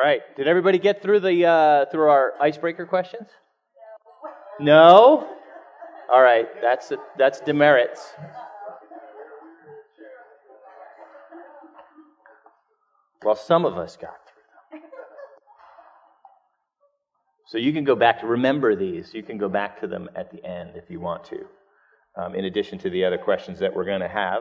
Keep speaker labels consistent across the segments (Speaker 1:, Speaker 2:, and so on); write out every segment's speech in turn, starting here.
Speaker 1: right. Did everybody get through through our icebreaker questions? No? All right. That's demerits. Well, some of us got through them. So you can go back to remember these. You can go back to them at the end if you want to, in addition to the other questions that we're going to have.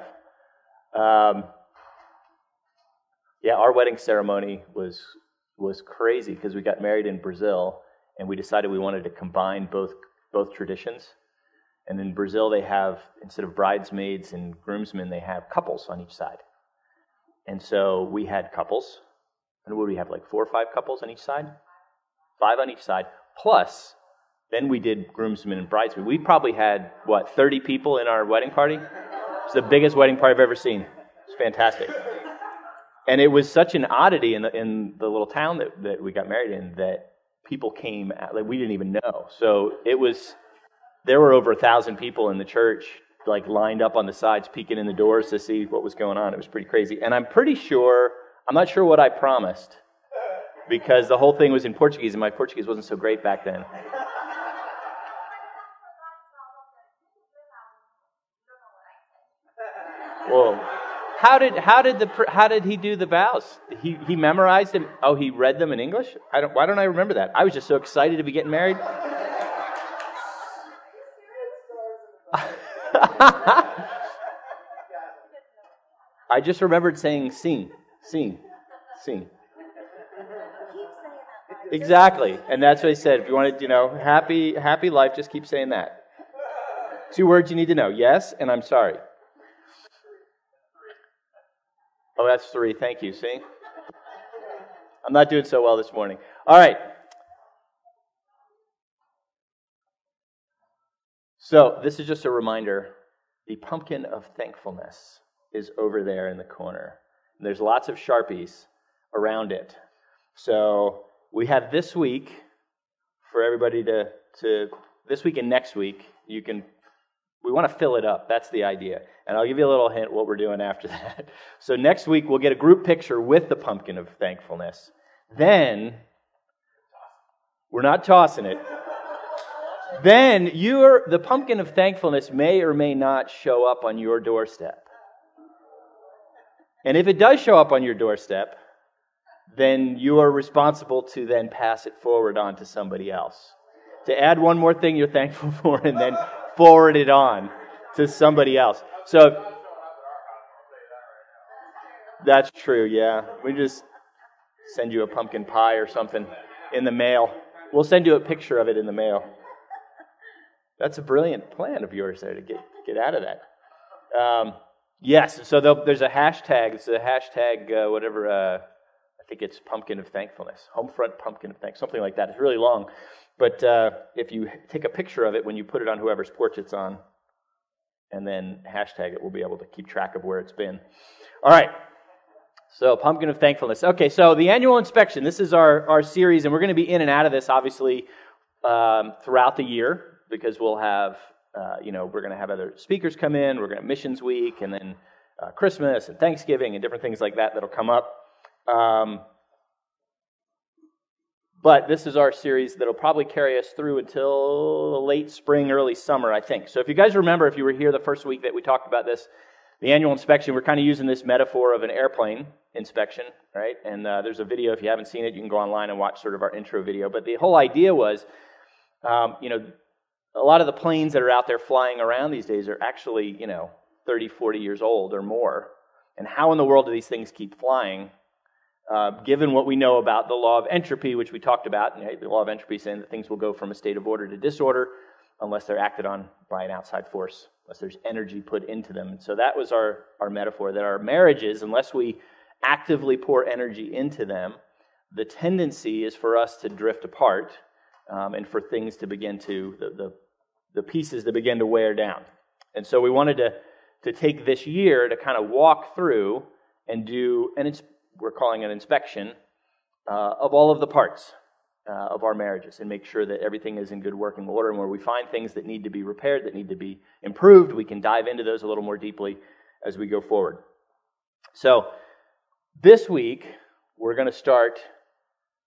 Speaker 1: Yeah, our wedding ceremony was crazy because we got married in Brazil, and we decided we wanted to combine both traditions. And in Brazil, they have, instead of bridesmaids and groomsmen, they have couples on each side. And so we had couples. And what do we have, like 4 or 5 couples on each side? 5 on each side. Plus, then we did groomsmen and bridesmaids. We probably had, 30 people in our wedding party? It's the biggest wedding party I've ever seen. It's fantastic. And it was such an oddity in the little town that we got married in that people came, like we didn't even know. So there were over 1,000 people in the church, like lined up on the sides, peeking in the doors to see what was going on. It was pretty crazy. And I'm not sure what I promised, because the whole thing was in Portuguese, and my Portuguese wasn't so great back then. Whoa. How did he do the vows? He memorized them? Oh, he read them in English? Why don't I remember that? I was just so excited to be getting married. I just remembered saying "sing, sing, sing." Exactly, and that's what he said. If you want to, happy life, just keep saying that. 2 words you need to know: yes, and I'm sorry. Oh, that's 3. Thank you. See, I'm not doing so well this morning. All right. So this is just a reminder. The pumpkin of thankfulness is over there in the corner. And there's lots of Sharpies around it. So we have this week for everybody to this week and next week. We want to fill it up. That's the idea. And I'll give you a little hint what we're doing after that. So next week we'll get a group picture with the pumpkin of thankfulness. Then we're not tossing it. Then the pumpkin of thankfulness may or may not show up on your doorstep. And if it does show up on your doorstep, then you are responsible to then pass it forward on to somebody else. To add one more thing you're thankful for and then forward it on to somebody else. So that's true, yeah. We just send you a pumpkin pie or something in the mail. We'll send you a picture of it in the mail. That's a brilliant plan of yours there to get out of that. Yes, so there's a hashtag. It's a hashtag, I think it's Pumpkin of Thankfulness. Homefront Pumpkin of Thankfulness, something like that. It's really long. But if you take a picture of it when you put it on whoever's porch it's on, and then hashtag it, we'll be able to keep track of where it's been. All right. So, Pumpkin of Thankfulness. Okay, so the annual inspection. This is our series, and we're going to be in and out of this, obviously, throughout the year, because we'll have, we're going to have other speakers come in. We're going to have Missions Week, and then Christmas and Thanksgiving and different things like that that'll come up. But this is our series that'll probably carry us through until late spring, early summer, I think. So if you guys remember, if you were here the first week that we talked about this, the annual inspection, we're kind of using this metaphor of an airplane inspection, right? And there's a video, if you haven't seen it, you can go online and watch sort of our intro video. But the whole idea was, a lot of the planes that are out there flying around these days are actually, 30, 40 years old or more. And how in the world do these things keep flying? Given what we know about the law of entropy, which we talked about, the law of entropy saying that things will go from a state of order to disorder unless they're acted on by an outside force, unless there's energy put into them. And so that was our metaphor, that our marriages, unless we actively pour energy into them, the tendency is for us to drift apart and for things to begin to, the pieces to begin to wear down. And so we wanted to take this year to kind of walk through and do, and we're calling it an inspection of all of the parts of our marriages and make sure that everything is in good working order, and where we find things that need to be repaired, that need to be improved, we can dive into those a little more deeply as we go forward. So this week, we're going to start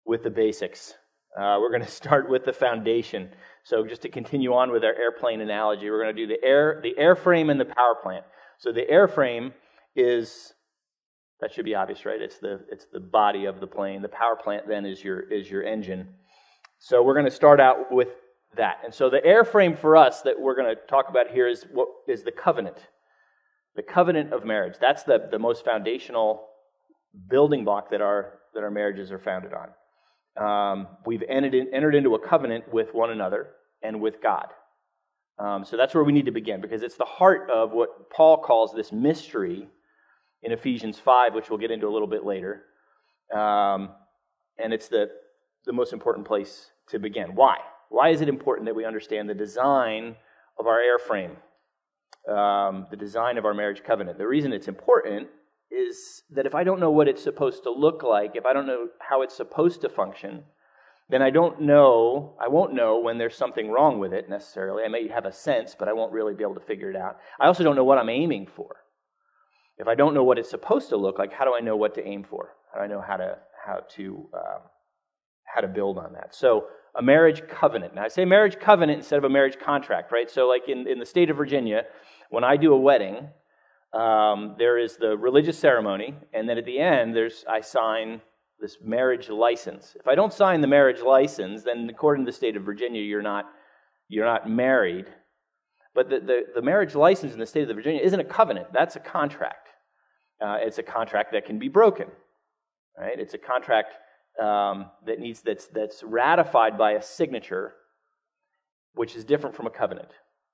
Speaker 1: with the basics. We're going to start with the foundation. So just to continue on with our airplane analogy, we're going to do the airframe and the power plant. So the airframe is, that should be obvious, right? It's the body of the plane. The power plant then is your engine. So we're going to start out with that. And so the airframe for us that we're going to talk about here is what is the covenant. The covenant of marriage. That's the most foundational building block that our marriages are founded on. We've entered into a covenant with one another and with God. So that's where we need to begin, because it's the heart of what Paul calls this mystery in Ephesians 5, which we'll get into a little bit later. And it's the most important place to begin. Why? Why is it important that we understand the design of our airframe, the design of our marriage covenant? The reason it's important is that if I don't know what it's supposed to look like, if I don't know how it's supposed to function, then I won't know when there's something wrong with it necessarily. I may have a sense, but I won't really be able to figure it out. I also don't know what I'm aiming for. If I don't know what it's supposed to look like, how do I know what to aim for? How do I know how to build on that? So a marriage covenant. Now I say marriage covenant instead of a marriage contract, right? So like in the state of Virginia, when I do a wedding, there is the religious ceremony, and then at the end, I sign this marriage license. If I don't sign the marriage license, then according to the state of Virginia, you're not married. But the marriage license in the state of Virginia isn't a covenant. That's a contract. It's a contract that can be broken, right? It's a contract that's ratified by a signature, which is different from a covenant.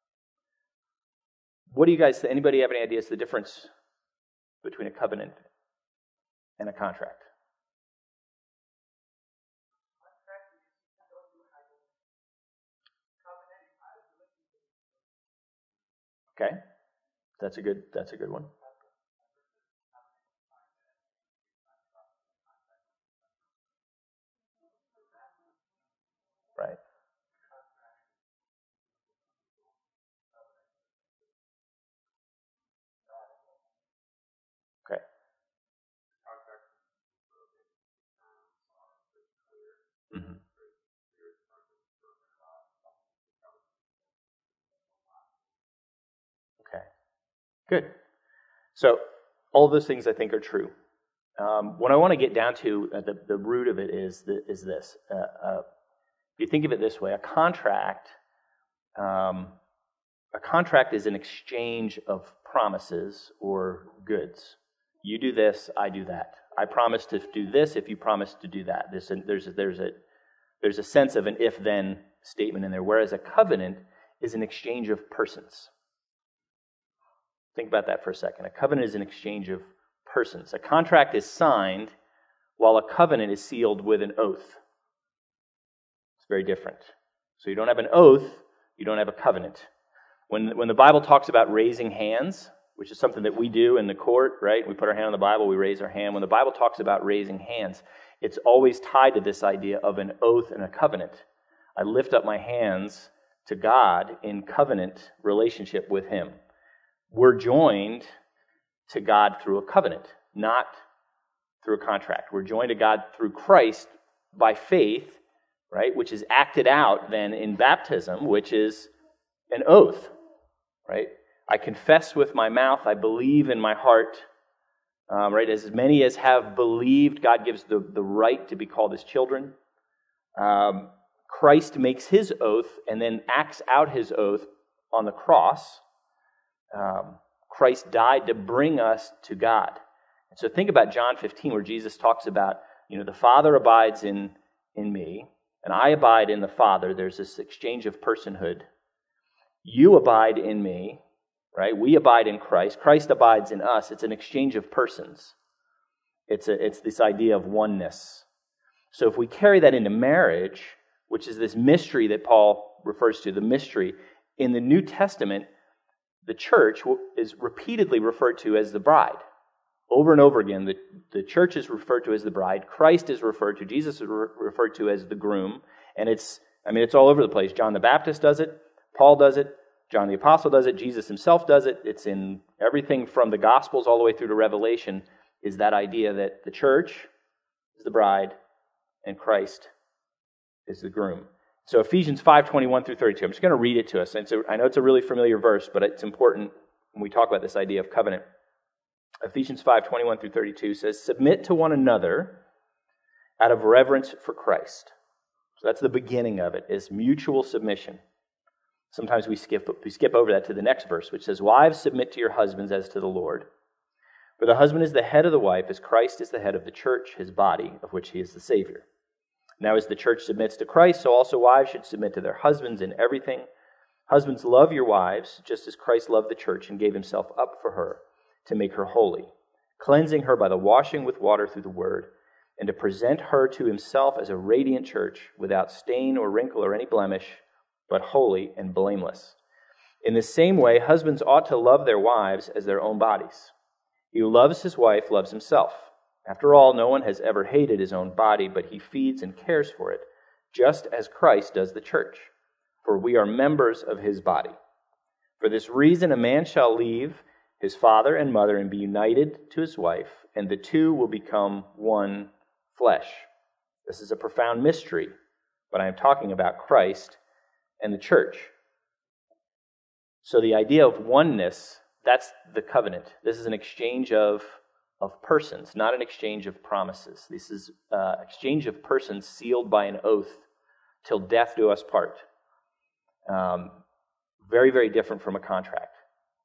Speaker 1: What do you guys? Anybody have any ideas the difference between a covenant and a contract? Okay, that's a good one. Right. Okay. Mm-hmm. Okay. Good. So all those things I think are true. What I want to get down to at the root of it is this. If you think of it this way, a contract is an exchange of promises or goods. You do this, I do that. I promise to do this if you promise to do that. There's a sense of an if-then statement in there, whereas a covenant is an exchange of persons. Think about that for a second. A covenant is an exchange of persons. A contract is signed while a covenant is sealed with an oath. It's very different. So you don't have an oath, you don't have a covenant. When the Bible talks about raising hands, which is something that we do in the court, right? We put our hand on the Bible, we raise our hand. When the Bible talks about raising hands, it's always tied to this idea of an oath and a covenant. I lift up my hands to God in covenant relationship with Him. We're joined to God through a covenant, not through a contract. We're joined to God through Christ by faith, right? Which is acted out then in baptism, which is an oath, right? I confess with my mouth, I believe in my heart, right? As many as have believed, God gives the right to be called His children. Christ makes His oath and then acts out His oath on the cross. Christ died to bring us to God. And so think about John 15, where Jesus talks about, the Father abides in me, and I abide in the Father. There's this exchange of personhood. You abide in me, right? We abide in Christ. Christ abides in us. It's an exchange of persons. It's this idea of oneness. So if we carry that into marriage, which is this mystery that Paul refers to, the mystery, in the New Testament, the church is repeatedly referred to as the bride. Over and over again, the church is referred to as the bride. Christ is referred to, Jesus is referred to as the groom. And it's all over the place. John the Baptist does it. Paul does it. John the Apostle does it. Jesus himself does it. It's in everything from the Gospels all the way through to Revelation, is that idea that the church is the bride and Christ is the groom. So Ephesians 5:21 through 32. I'm just going to read it to us. I know it's a really familiar verse, but it's important when we talk about this idea of covenant. Ephesians 5:21 through 32 says, "Submit to one another out of reverence for Christ." So that's the beginning of it, is mutual submission. Sometimes we skip over that to the next verse, which says, "Wives, submit to your husbands as to the Lord. For the husband is the head of the wife, as Christ is the head of the church, his body, of which he is the Savior. Now as the church submits to Christ, so also wives should submit to their husbands in everything. Husbands, love your wives, just as Christ loved the church and gave himself up for her, to make her holy, cleansing her by the washing with water through the word, and to present her to himself as a radiant church, without stain or wrinkle or any blemish, but holy and blameless. In the same way, husbands ought to love their wives as their own bodies. He who loves his wife loves himself. After all, no one has ever hated his own body, but he feeds and cares for it, just as Christ does the church. For we are members of his body. For this reason, a man shall leave his father and mother and be united to his wife, and the two will become one flesh. This is a profound mystery, but I am talking about Christ and the church." So the idea of oneness, that's the covenant. This is an exchange of persons, not an exchange of promises. This is an exchange of persons sealed by an oath till death do us part. Very, very different from a contract.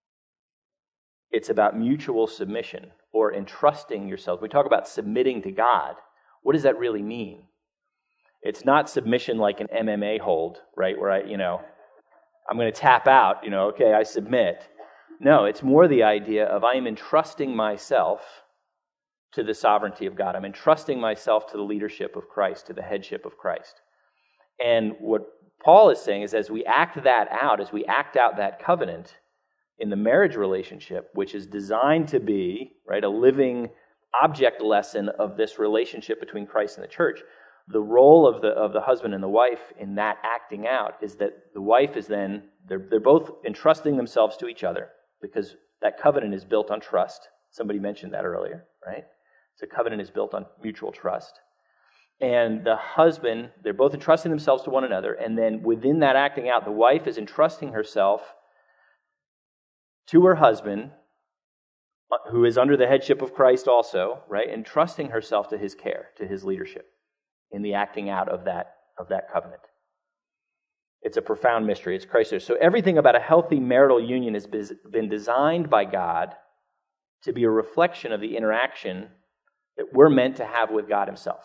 Speaker 1: It's about mutual submission or entrusting yourself. We talk about submitting to God. What does that really mean? It's not submission like an MMA hold, right? Where I'm going to tap out, okay, I submit. No, it's more the idea of I am entrusting myself to the sovereignty of God. I'm entrusting myself to the leadership of Christ, to the headship of Christ. And what Paul is saying is as we act that out, as we act out that covenant in the marriage relationship, which is designed to be, right, a living object lesson of this relationship between Christ and the church, the role of the husband and the wife in that acting out is that the wife is then, they're both entrusting themselves to each other, because that covenant is built on trust. Somebody mentioned that earlier, right? So covenant is built on mutual trust. And the husband, they're both entrusting themselves to one another, and then within that acting out, the wife is entrusting herself to her husband, who is under the headship of Christ also, right? Entrusting herself to his care, to his leadership in the acting out of that covenant. It's a profound mystery. It's Christ. So everything about a healthy marital union has been designed by God to be a reflection of the interaction that we're meant to have with God himself.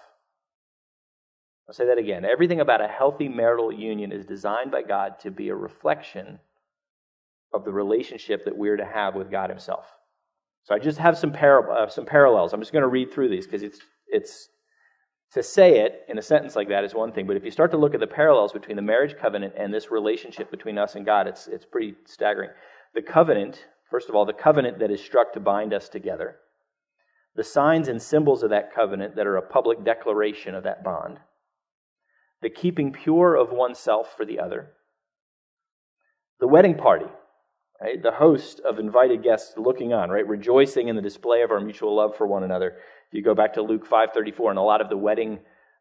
Speaker 1: I'll say that again. Everything about a healthy marital union is designed by God to be a reflection of the relationship that we're to have with God himself. So I just have some parallels. I'm just going to read through these because it's to say it in a sentence like that is one thing, but if you start to look at the parallels between the marriage covenant and this relationship between us and God, it's pretty staggering. The covenant, first of all, the covenant that is struck to bind us together, the signs and symbols of that covenant that are a public declaration of that bond, the keeping pure of oneself for the other, the wedding party, right? The host of invited guests looking on, right? Rejoicing in the display of our mutual love for one another. If you go back to Luke 5:34 and a lot of the wedding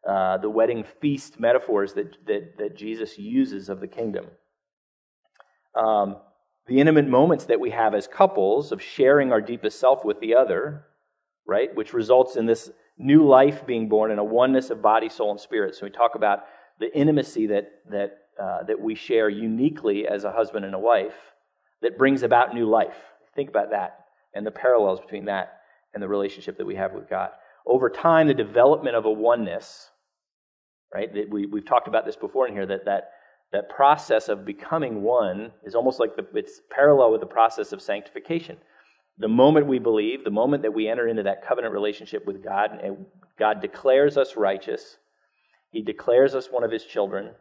Speaker 1: feast metaphors that Jesus uses of the kingdom. The intimate moments that we have as couples of sharing our deepest self with the other, right? Which results in this new life being born in a oneness of body, soul, and spirit. So we talk about the intimacy that we share uniquely as a husband and a wife that brings about new life. Think about that and the parallels between that and the relationship that we have with God. Over time, the development of a oneness, right? We've talked about this before in here, that process of becoming one is almost like it's parallel with the process of sanctification. The moment we believe, the moment that we enter into that covenant relationship with God, and God declares us righteous, he declares us one of his children,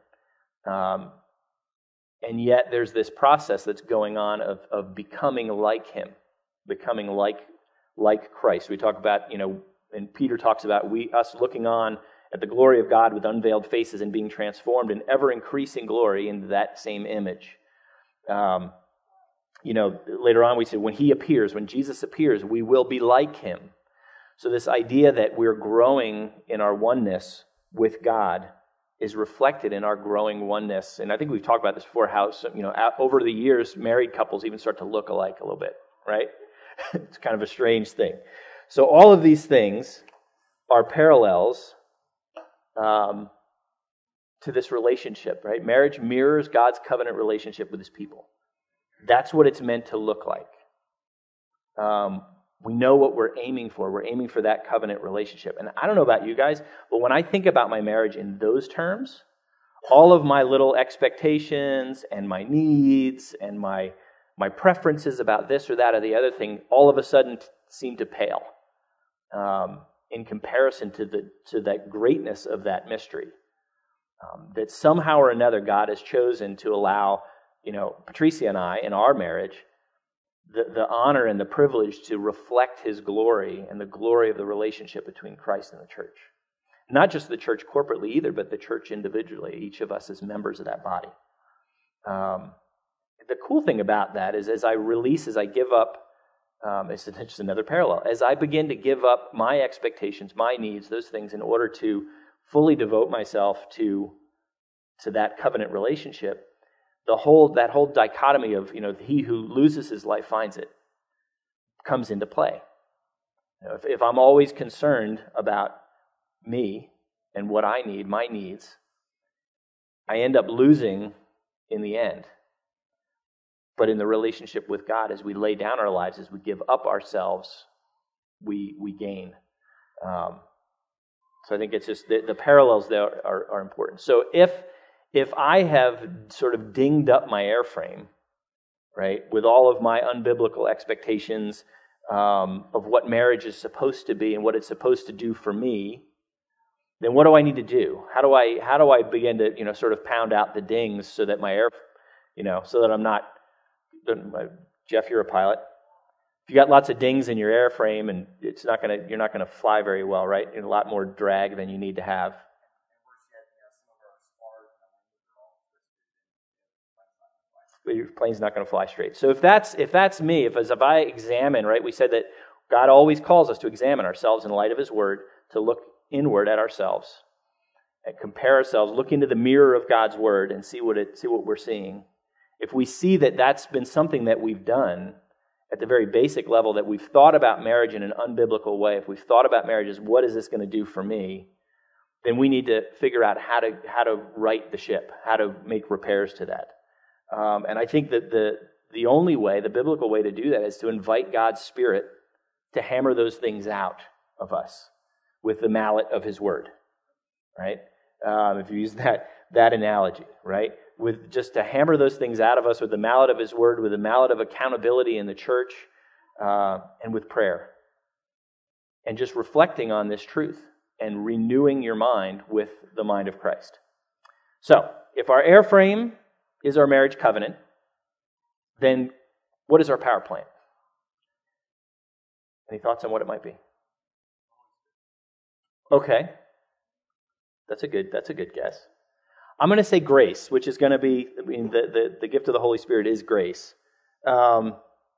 Speaker 1: and yet there's this process that's going on of becoming like him, becoming like Christ. We talk about, and Peter talks about us looking on at the glory of God with unveiled faces and being transformed in ever-increasing glory into that same image. Later on we say when Jesus appears, we will be like him. So this idea that we're growing in our oneness with God is reflected in our growing oneness. And I think we've talked about this before, how over the years, married couples even start to look alike a little bit, right? It's kind of a strange thing. So all of these things are parallels to this relationship, right? Marriage mirrors God's covenant relationship with his people. That's what it's meant to look like. We know what we're aiming for. We're aiming for that covenant relationship. And I don't know about you guys, but when I think about my marriage in those terms, all of my little expectations and my needs and my preferences about this or that or the other thing all of a sudden seem to pale in comparison to that greatness of that mystery. That somehow or another God has chosen to allow, Patricia and I in our marriage, the honor and the privilege to reflect his glory and the glory of the relationship between Christ and the church. Not just the church corporately either, but the church individually, each of us as members of that body. The cool thing about that is as I give up, it's just another parallel, as I begin to give up my expectations, my needs, those things in order to fully devote myself to that covenant relationship, that whole dichotomy of, he who loses his life finds it, comes into play. If I'm always concerned about me and what I need, my needs, I end up losing in the end. But in the relationship with God, as we lay down our lives, as we give up ourselves, we gain. So I think it's just the parallels there are important. So if I have sort of dinged up my airframe, right, with all of my unbiblical expectations of what marriage is supposed to be and what it's supposed to do for me, then what do I need to do? How do I begin to sort of pound out the dings so that my so that I'm not, Jeff, you're a pilot. If you got lots of dings in your airframe, and you're not gonna fly very well, right? A lot more drag than you need to have. Your plane's not going to fly straight. So if that's me, if I examine, right? We said that God always calls us to examine ourselves in light of his word, to look inward at ourselves and compare ourselves, look into the mirror of God's word and see what we're seeing. If we see that that's been something that we've done at the very basic level, that we've thought about marriage in an unbiblical way, if we've thought about marriage as what is this going to do for me, then we need to figure out how to right the ship, how to make repairs to that. And I think that the only way, the biblical way to do that is to invite God's Spirit to hammer those things out of us with the mallet of his word, right? If you use that analogy, right? With just to hammer those things out of us with the mallet of his word, with the mallet of accountability in the church, and with prayer. And just reflecting on this truth and renewing your mind with the mind of Christ. So, if our airframe is our marriage covenant, then what is our power plant? Any thoughts on what it might be? Okay. That's a good guess. I'm going to say grace, which is going to be, the gift of the Holy Spirit is grace. Our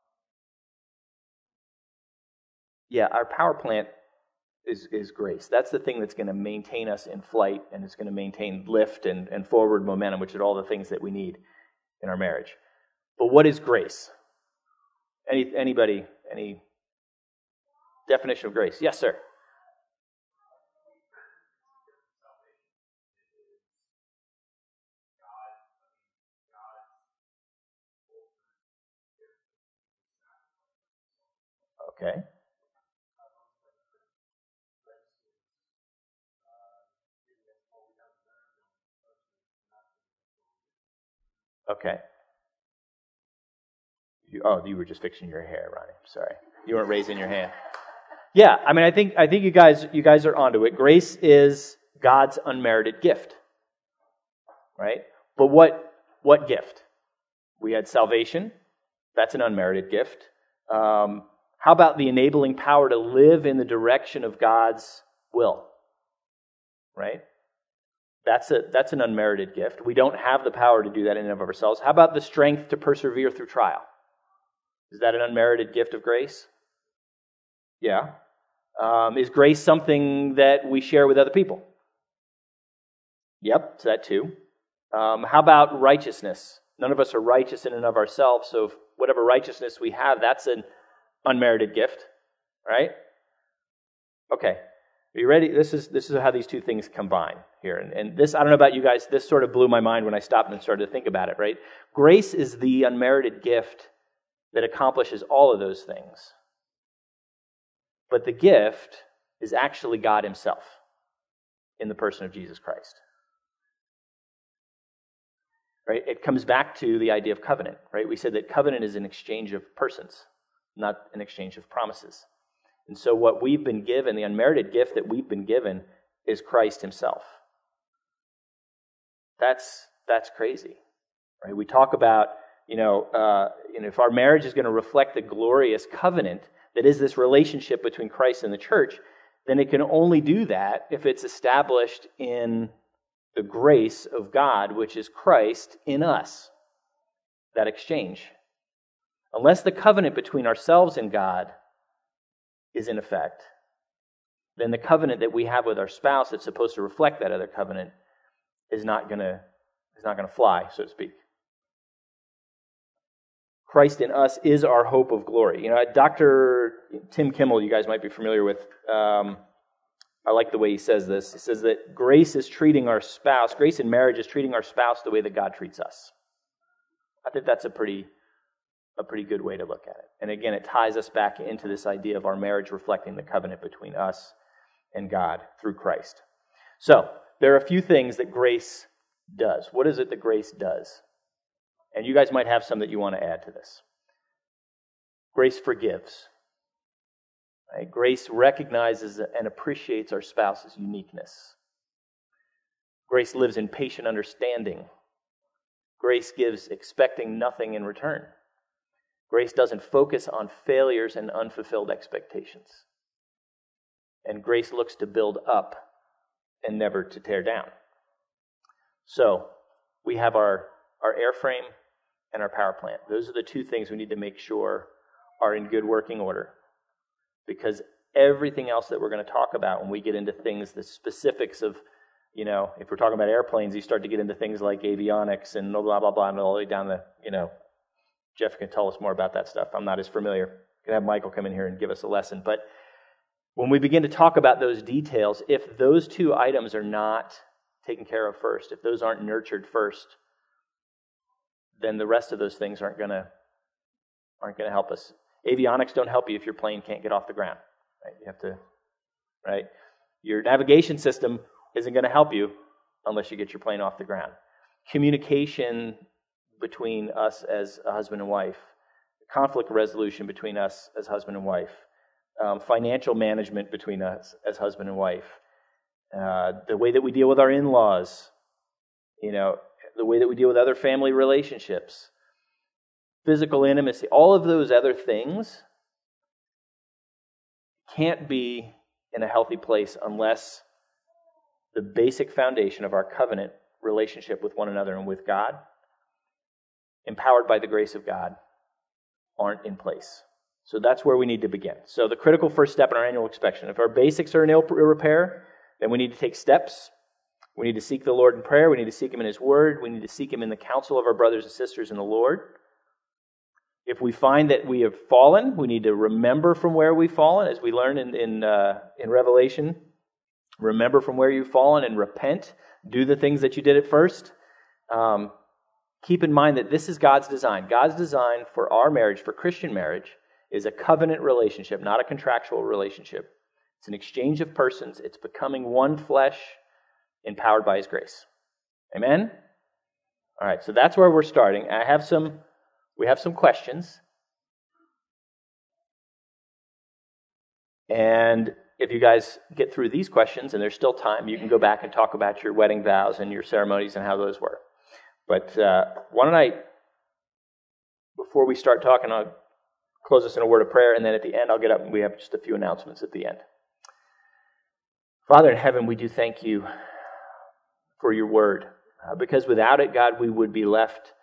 Speaker 1: power plant is grace. That's the thing that's going to maintain us in flight, and it's going to maintain lift and forward momentum, which are all the things that we need in our marriage. But what is grace? Anybody? Any definition of grace? Yes, sir. Okay. Okay. You were just fixing your hair, Ronnie. Sorry. You weren't raising your hand. Yeah, I mean, I think you guys are onto it. Grace is God's unmerited gift, right? But what gift? We had salvation. That's an unmerited gift. How about the enabling power to live in the direction of God's will? Right? That's an unmerited gift. We don't have the power to do that in and of ourselves. How about the strength to persevere through trial? Is that an unmerited gift of grace? Yeah. Is grace something that we share with other people? Yep, it's that too. How about righteousness? None of us are righteous in and of ourselves, so whatever righteousness we have, that's an unmerited gift, right? Okay, are you ready? This is how these two things combine here. And this, I don't know about you guys, this sort of blew my mind when I stopped and started to think about it, right? Grace is the unmerited gift that accomplishes all of those things. But the gift is actually God himself in the person of Jesus Christ. Right? It comes back to the idea of covenant, right? We said that covenant is an exchange of persons, not an exchange of promises. And so what we've been given, the unmerited gift that we've been given, is Christ himself. That's crazy, right? We talk about, if our marriage is going to reflect the glorious covenant that is this relationship between Christ and the church, then it can only do that if it's established in the grace of God, which is Christ in us, that exchange. Unless the covenant between ourselves and God is in effect, then the covenant that we have with our spouse that's supposed to reflect that other covenant is not going to fly, so to speak. Christ in us is our hope of glory. Dr. Tim Kimmel, you guys might be familiar with, I like the way he says this. He says that grace in marriage is treating our spouse the way that God treats us. I think that's a pretty good way to look at it. And again, it ties us back into this idea of our marriage reflecting the covenant between us and God through Christ. So, there are a few things that grace does. What is it that grace does? And you guys might have some that you want to add to this. Grace forgives. Right? Grace recognizes and appreciates our spouse's uniqueness. Grace lives in patient understanding. Grace gives expecting nothing in return. Grace doesn't focus on failures and unfulfilled expectations. And grace looks to build up and never to tear down. So, we have our airframe and our power plant. Those are the two things we need to make sure are in good working order. Because everything else that we're going to talk about when we get into things, the specifics of, if we're talking about airplanes, you start to get into things like avionics and blah, blah, blah, and all the way down the, Jeff can tell us more about that stuff. I'm not as familiar. I'm going to have Michael come in here and give us a lesson. But when we begin to talk about those details, if those two items are not taken care of first, if those aren't nurtured first, then the rest of those things aren't going to help us. Avionics don't help you if your plane can't get off the ground. Right? You have to, right? Your navigation system isn't going to help you unless you get your plane off the ground. Communication between us as a husband and wife, conflict resolution between us as husband and wife, financial management between us as husband and wife, the way that we deal with our in-laws, the way that we deal with other family relationships, physical intimacy, all of those other things can't be in a healthy place unless the basic foundation of our covenant relationship with one another and with God, empowered by the grace of God, aren't in place. So that's where we need to begin. So the critical first step in our annual inspection, if our basics are in ill repair, then we need to take steps. We need to seek the Lord in prayer. We need to seek Him in His Word. We need to seek Him in the counsel of our brothers and sisters in the Lord. If we find that we have fallen, we need to remember from where we've fallen, as we learn in Revelation. Remember from where you've fallen and repent. Do the things that you did at first. Keep in mind that this is God's design. God's design for our marriage, for Christian marriage, is a covenant relationship, not a contractual relationship. It's an exchange of persons. It's becoming one flesh, empowered by His grace. Amen? All right, so that's where we're starting. We have some questions. And if you guys get through these questions, and there's still time, you can go back and talk about your wedding vows and your ceremonies and how those were. But why don't I, before we start talking, I'll close us in a word of prayer, and then at the end I'll get up and we have just a few announcements at the end. Father in heaven, we do thank You for Your word, because without it, God, we would be left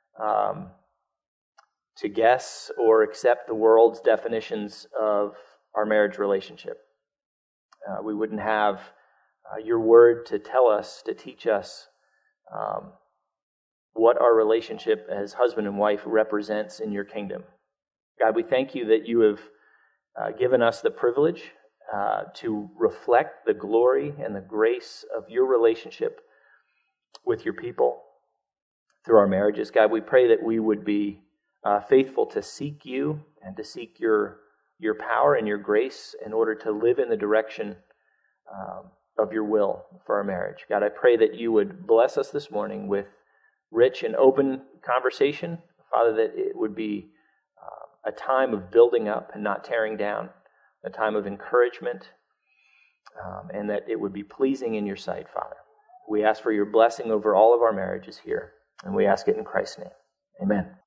Speaker 1: to guess or accept the world's definitions of our marriage relationship. We wouldn't have your word to tell us, to teach us um, what our relationship as husband and wife represents in your kingdom. God, we thank you that you have given us the privilege to reflect the glory and the grace of your relationship with your people through our marriages. God, we pray that we would be faithful to seek you and to seek your power and your grace in order to live in the direction of your will for our marriage. God, I pray that you would bless us this morning with rich and open conversation. Father, that it would be a time of building up and not tearing down, a time of encouragement, and that it would be pleasing in your sight, Father. We ask for your blessing over all of our marriages here, and we ask it in Christ's name. Amen.